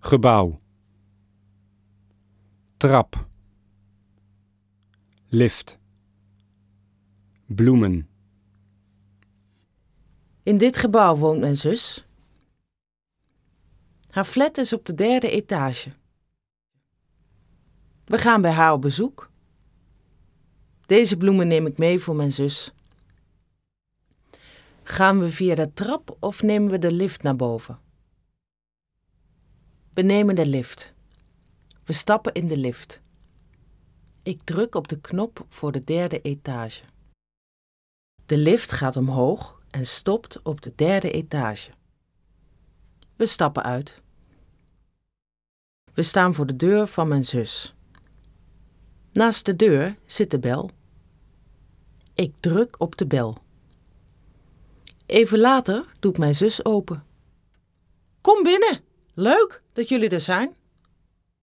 Gebouw. Trap. Lift. Bloemen. In dit gebouw woont mijn zus. Haar flat is op de 3e etage. We gaan bij haar op bezoek. Deze bloemen neem ik mee voor mijn zus. Gaan we via de trap of nemen we de lift naar boven? We nemen de lift. We stappen in de lift. Ik druk op de knop voor de 3e etage. De lift gaat omhoog en stopt op de 3e etage. We stappen uit. We staan voor de deur van mijn zus. Naast de deur zit de bel. Ik druk op de bel. Even later doet mijn zus open. Kom binnen, leuk dat jullie er zijn.